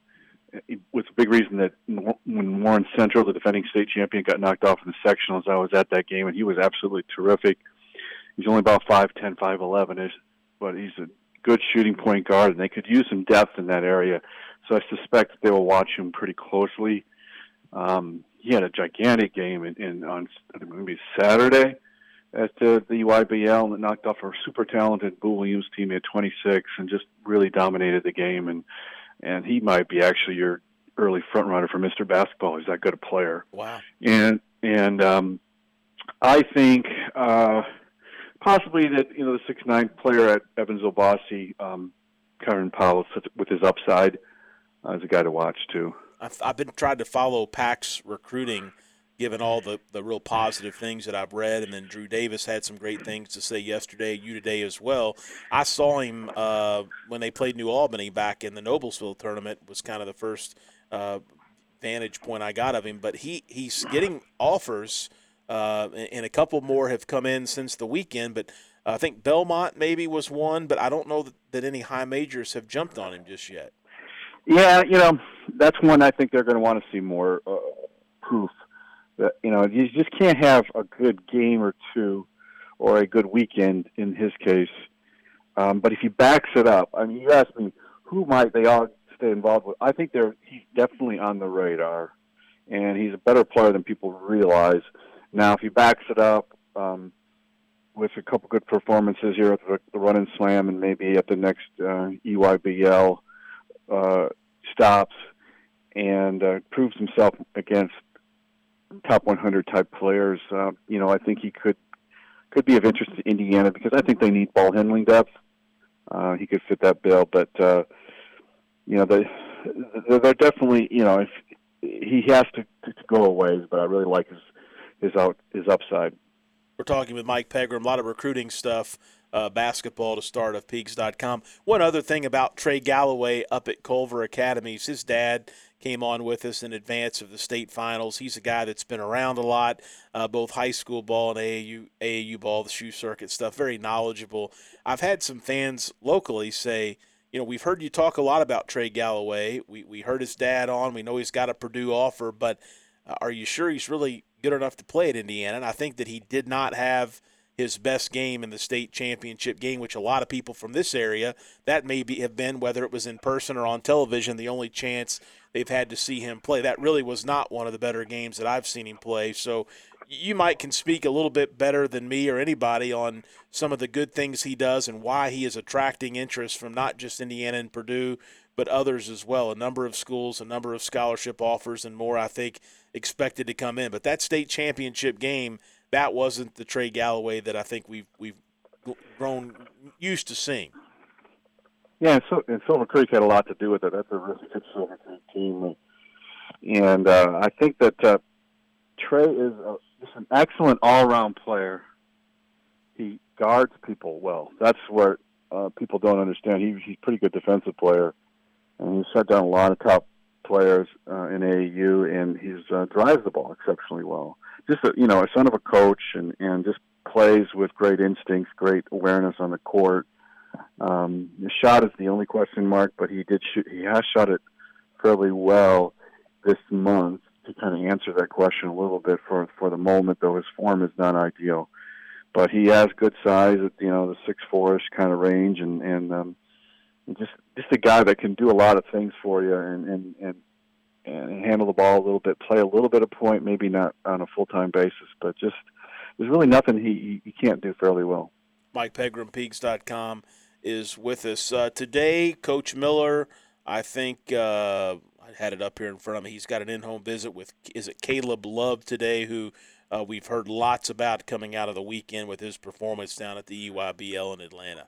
It was a big reason that when Warren Central, the defending state champion, got knocked off in the sectionals, I was at that game, and he was absolutely terrific. He's only about five ten, five eleven-ish, but he's a good shooting point guard, and they could use some depth in that area. So I suspect that they will watch him pretty closely. Um, he had a gigantic game in, in on maybe Saturday at the, the U I B L, and knocked off a super talented Boo Williams team at twenty-six, and just really dominated the game. And And he might be actually your early front runner for Mister Basketball. He's that good a player. Wow. And and um, I think uh, possibly that, you know, the six nine player at Evansville Bosse, um, Kyron Powell, with his upside, uh, is a guy to watch too. I've, I've been trying to follow Pack's recruiting, given all the, the real positive things that I've read, and then Drew Davis had some great things to say yesterday, you today as well. I saw him uh, when they played New Albany back in the Noblesville tournament, was kind of the first uh, vantage point I got of him. But he, he's getting offers, uh, and a couple more have come in since the weekend. But I think Belmont maybe was one, but I don't know that, that any high majors have jumped on him just yet. Yeah, you know, that's one I think they're going to want to see more uh, proof. That, you know, you just can't have a good game or two or a good weekend in his case. Um, but if he backs it up, I mean, you asked me, who might they all stay involved with? I think they're he's definitely on the radar, and he's a better player than people realize. Now, if he backs it up um, with a couple good performances here at the, the Run and Slam and maybe at the next uh, E Y B L uh, stops and uh, proves himself against top one hundred type players, uh, you know, I think he could could be of interest to Indiana because I think they need ball handling depth. Uh, he could fit that bill, but uh, you know, they they're definitely, you know, if he has to, to, to go a ways, but I really like his his out his upside. We're talking with Mike Pegram, a lot of recruiting stuff, uh, basketball to start of Peegs dot com. One other thing about Trey Galloway up at Culver Academies, his dad came on with us in advance of the state finals. He's a guy that's been around a lot, uh, both high school ball and A A U, A A U ball, the shoe circuit stuff, very knowledgeable. I've had some fans locally say, you know, we've heard you talk a lot about Trey Galloway. We we heard his dad on. We know he's got a Purdue offer, but uh, are you sure he's really good enough to play at Indiana? And I think that he did not have his best game in the state championship game, which a lot of people from this area, that may be, have been, whether it was in person or on television, the only chance they've had to see him play. That really was not one of the better games that I've seen him play. So you might can speak a little bit better than me or anybody on some of the good things he does and why he is attracting interest from not just Indiana and Purdue, but others as well. A number of schools, a number of scholarship offers, and more, I think, expected to come in. But that state championship game, that wasn't the Trey Galloway that I think we've we've grown used to seeing. Yeah, and, so, and Silver Creek had a lot to do with it. That's a really good Silver Creek team, and uh, I think that uh, Trey is a, just an excellent all-around player. He guards people well. That's where uh, people don't understand. He, he's a pretty good defensive player, and he's shut down a lot of top players uh, in A A U, and he uh, drives the ball exceptionally well. Just a, you know, a son of a coach, and, and just plays with great instincts, great awareness on the court. Um, his shot is the only question mark, but he did shoot. He has shot it fairly well this month to kind of answer that question a little bit for for the moment. Though his form is not ideal, but he has good size at you know the six four-ish kind of range, and and um, just just a guy that can do a lot of things for you, and and and. and handle the ball a little bit, play a little bit of point, maybe not on a full-time basis, but just there's really nothing he, he can't do fairly well. Mike Pegram, Peaks dot com, is with us. Uh, today, Coach Miller, I think, uh, I had it up here in front of me, he's got an in-home visit with, is it Caleb Love today, who uh, we've heard lots about coming out of the weekend with his performance down at the E Y B L in Atlanta.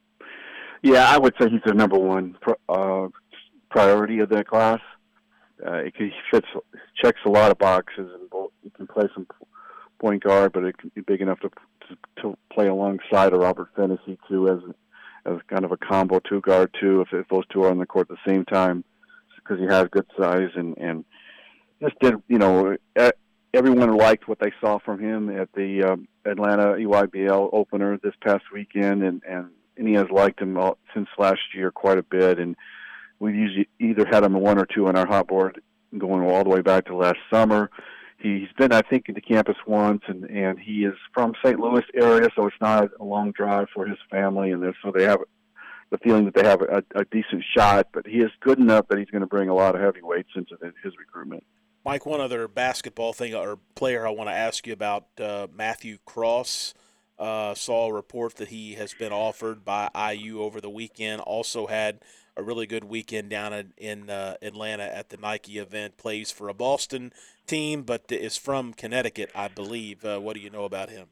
Yeah, I would say he's the number one uh, priority of that class. Uh, he fits, checks a lot of boxes, and both, he can play some point guard, but it can be big enough to to, to play alongside a Robert Fennessy too, as as kind of a combo two guard too. If, if those two are on the court at the same time, because he has good size, and and just did you know everyone liked what they saw from him at the um, Atlanta E Y B L opener this past weekend, and and Indiana's liked him all, since last year quite a bit, and we usually either had him one or two on our hot board going all the way back to last summer. He's been, I think, to campus once, and, and he is from Saint Louis area, so it's not a long drive for his family, and so they have the feeling that they have a, a decent shot, but he is good enough that he's going to bring a lot of heavyweights into the, his recruitment. Mike, one other basketball thing or player I want to ask you about, uh, Matthew Cross. Uh, saw a report that he has been offered by I U over the weekend, also had a really good weekend down in, in uh, Atlanta at the Nike event, plays for a Boston team, but is from Connecticut, I believe. Uh, what do you know about him?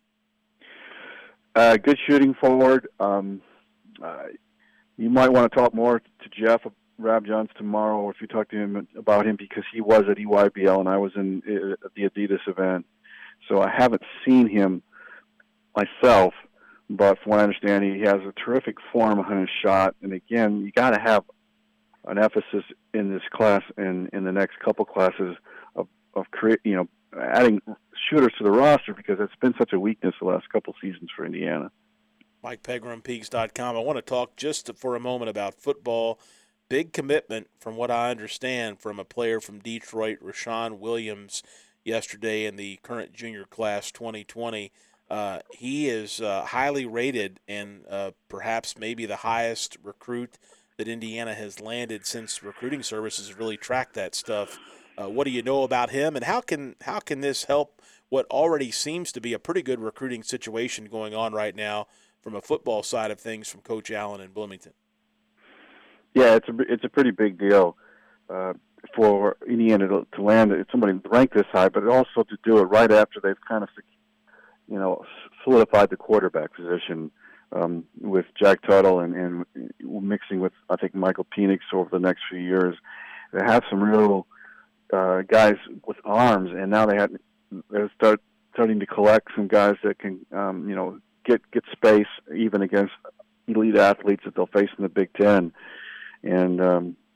Uh, good shooting forward. Um, uh, you might want to talk more to Jeff Rabjohns tomorrow, or if you talk to him about him, because he was at E Y B L and I was in at the Adidas event. So I haven't seen him myself, but from what I understand, he has a terrific form on his shot. And again, you got to have an emphasis in this class and in the next couple classes of, of create, you know, adding shooters to the roster, because it's been such a weakness the last couple seasons for Indiana. Mike Pegram, Peaks dot com. I want to talk just for a moment about football. Big commitment, from what I understand, from a player from Detroit, Rashawn Williams, yesterday in the current junior class twenty twenty. Uh, he is uh, highly rated and uh, perhaps maybe the highest recruit that Indiana has landed since recruiting services really tracked that stuff. Uh, what do you know about him, and how can how can this help what already seems to be a pretty good recruiting situation going on right now from a football side of things from Coach Allen in Bloomington? Yeah, it's a it's a pretty big deal uh, for Indiana to, to land somebody ranked this high, but also to do it right after they've kind of, you know, solidified the quarterback position um, with Jack Tuttle and, and mixing with, I think, Michael Penix over the next few years. They have some real uh, guys with arms, and now they have they're start starting to collect some guys that can, um, you know, get get space even against elite athletes that they'll face in the Big Ten. And um,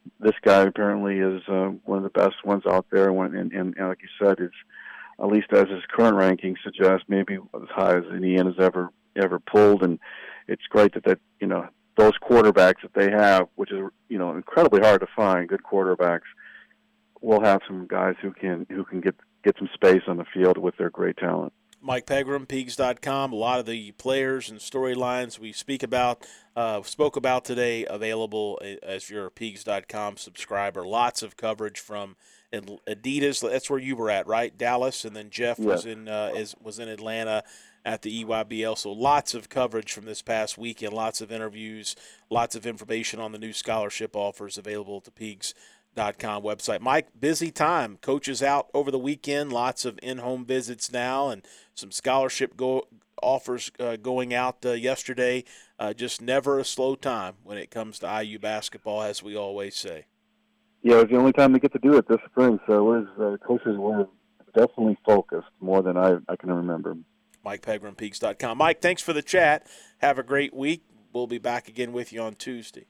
this guy apparently is uh, one of the best ones out there, and, and, and like you said, is at least as his current ranking suggests, maybe as high as Indiana's ever ever pulled. And it's great that that you know those quarterbacks that they have, which is you know incredibly hard to find, good quarterbacks, will have some guys who can who can get get some space on the field with their great talent. Mike Pegram, Peegs dot com. A lot of the players and storylines we speak about, uh, spoke about today, available as you're a Peegs dot com subscriber. Lots of coverage from Adidas. That's where you were at, right? Dallas, and then Jeff yes. was in uh, is was in Atlanta at the E Y B L. So lots of coverage from this past weekend. Lots of interviews. Lots of information on the new scholarship offers available at the Peegs dot com website. Mike, busy time. Coaches out over the weekend. Lots of in-home visits now, and some scholarship go offers uh, going out uh, yesterday. Uh, just never a slow time when it comes to I U basketball, as we always say. Yeah, it was the only time they get to do it this spring, so it was, uh, coaches were definitely focused more than I, I can remember. Mike Pegram, Peegs dot com. Mike, thanks for the chat. Have a great week. We'll be back again with you on Tuesday.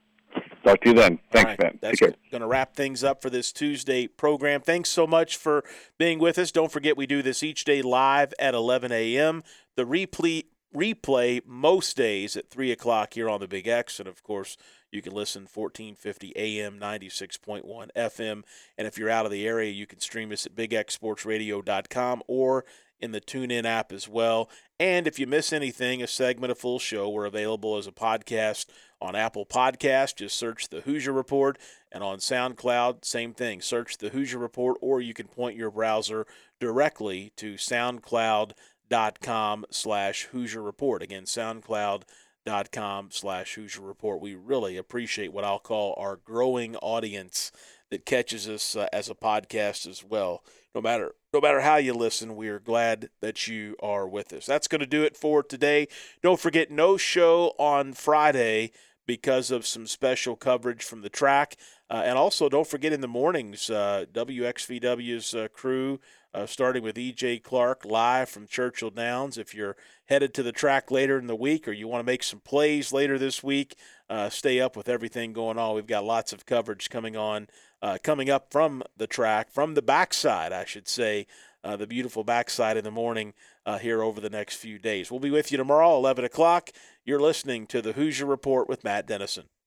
Talk to you then. Thanks, right. man. That's going to wrap things up for this Tuesday program. Thanks so much for being with us. Don't forget we do this each day live at eleven a.m. The replay, replay most days at three o'clock here on the Big X. And, of course, you can listen fourteen fifty A M, ninety-six point one F M. And if you're out of the area, you can stream us at big x sports radio dot com or in the TuneIn app as well. And if you miss anything, a segment, a full show, we're available as a podcast on Apple Podcasts. Just search The Hoosier Report. And on SoundCloud, same thing. Search The Hoosier Report, or you can point your browser directly to soundcloud dot com slash Hoosier Report. Again, soundcloud dot com slash Hoosier Report. We really appreciate what I'll call our growing audience that catches us uh, as a podcast as well. No matter no matter how you listen, we are glad that you are with us. That's going to do it for today. Don't forget, no show on Friday because of some special coverage from the track. Uh, and also, don't forget in the mornings, uh, W X V W's uh, crew, uh, starting with E J Clark, live from Churchill Downs. If you're headed to the track later in the week or you want to make some plays later this week, uh, stay up with everything going on. We've got lots of coverage coming on, uh, coming up from the track, from the backside, I should say, uh, the beautiful backside in the morning uh, here over the next few days. We'll be with you tomorrow, eleven o'clock. You're listening to the Hoosier Report with Matt Dennison.